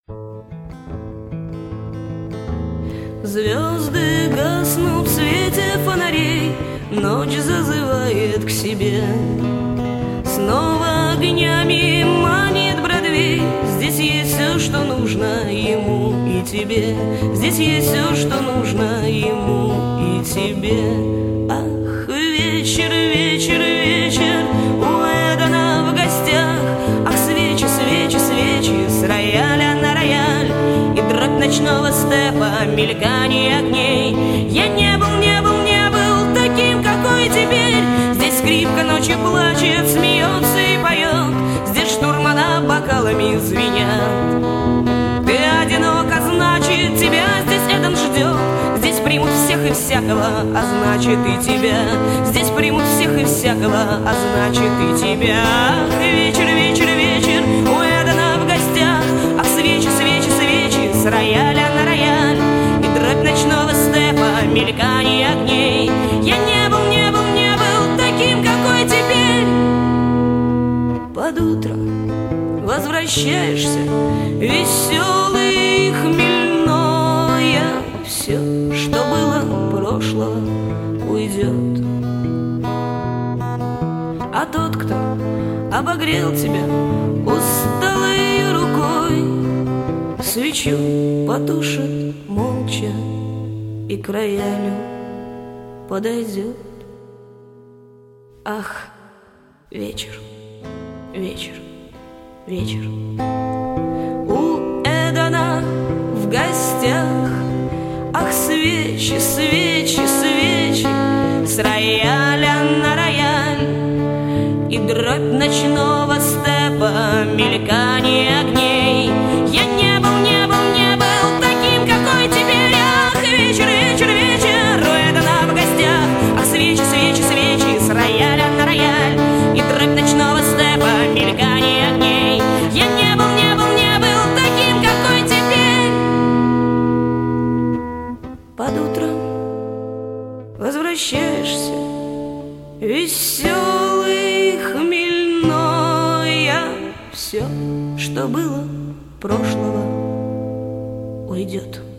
Звезды гаснут в свете фонарей, ночь зазывает к себе. Снова огнями манит Бродвей. Здесь есть все, что нужно ему и тебе. Здесь есть все, что нужно ему и тебе. Ах, вечер, вечер, вечер, у Эдена в гостях. Ах, свечи, свечи, свечи, с рояля на рояль. И дробь ночного степа, мелькание огней. Я не был, не был, не был таким, какой теперь. Здесь скрипка ночью плачет, смеется и поет. Здесь штурмана бокалами звенят. Ты одинока, значит, тебя здесь Эден ждет. Здесь примут всех и всякого, а значит и тебя. Здесь примут всех и всякого, а значит и тебя. Ах, вечер, вечер, вечер, у Эдена в гостях. Ах, свечи, свечи, свечи, с рояля на рояль. И дробь ночного степа, мелькание огней. Я не был, не был, не был таким, какой теперь. Под утро возвращаешься, веселый, хмельной. Все, что было прошлого, уйдет. А тот, кто обогрел тебя усталой рукой, свечу потушит молча и к роялю подойдет. Ах, вечер, вечер, вечер, у Эдена в гостях. Ах, свечи, свечи, свечи, с рояля на рояль. И дробь ночного степа, мелькание огней. Я не был, не был, не был таким, какой теперь. Ах, вечер, вечер, вечер, у Эдена в гостях. Ах, свечи, свечи, свечи, с рояля на рояль. И дробь ночного степа, мелькание огней. Я не был, не был, не был таким, какой теперь. Под утро возвращаешься, веселый, хмельной. Все, что было прошлого, уйдет.